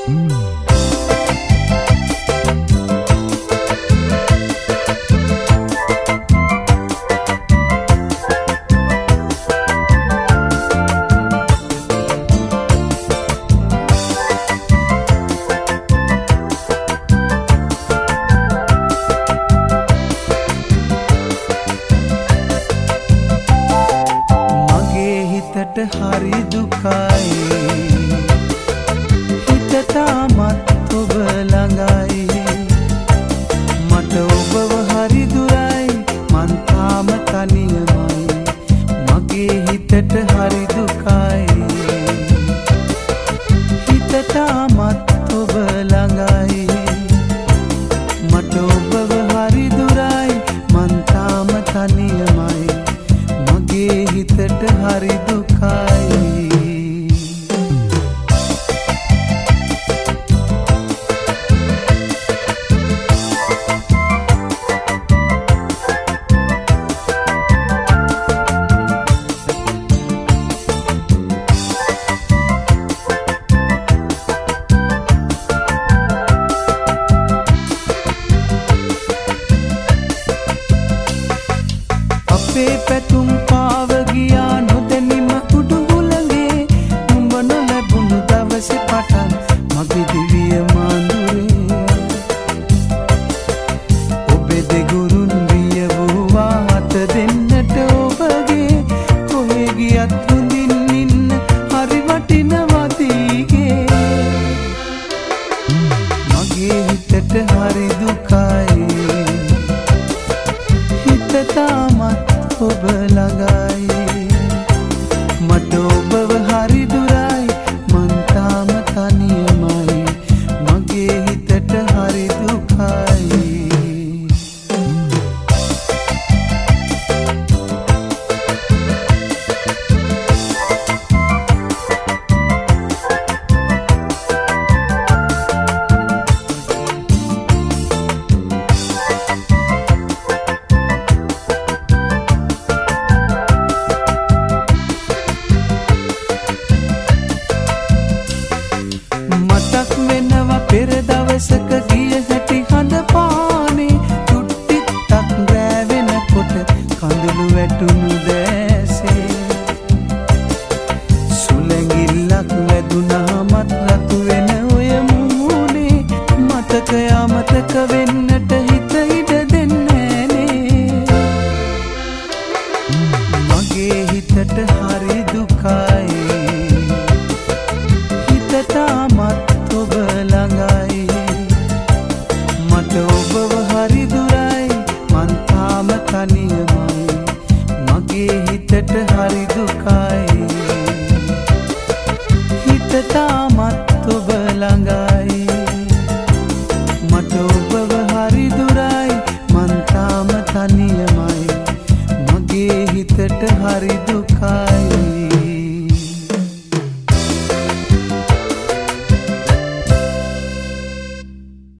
හරි දුකයි හිත තාමත් ඔබ ළඟයි මට ඔබව හරි දුරයි මං තාම තනියමයි මගේ හිතට හරි දුකයි හිත තාමත් ඔබ ළඟයි මට ඔබව හරි දුරයි මං තාම තනියමයි මගේ හිතට හරි අපේ පැතුම් පාව ගියා නොදැනීම උඩුහුලගේ නුඹ නොලැබුණු දවසේ පටන් මගේ දිවිය මාඳුරේ ඔබේ දෙගුරුන් විය වූවා අත දෙන්නට ඔබගේ කොහේ ගියත් හොඳින් ඉන්න හරි වටිනවා දීගේ මගේ හිතට හරි දුකයි හිත තාමත් ඔබ ළඟයි මට ඔබව හරි දුරයි මං තාම තනියමයි මගේ හිතට හරි දුකයි මතක් වෙනවා පෙර දවසක ගිය හැටි හඳ පානේ තුට්ටිත්තක් රැවෙනකොට කඳුළු වැටුණු දැසේ සුළඟිල්ලක් වැදුනහමත් රතු වෙන ඔය මුහුණේ මතකය අමතක වෙන්නට හිත ඉඩ දෙන්නේ නේ මගේ හිතට හරි දුකයි තාමත් ඔබ ළඟයි මට ඔබව හරි දුරයි මං තාම තනියමයි මගේ හිතට හරි දුකයි හිත තාමත් ඔබ ළඟයි මට ඔබව හරි දුරයි මං තාම තනියමයි මගේ හිතට හරි දුකයි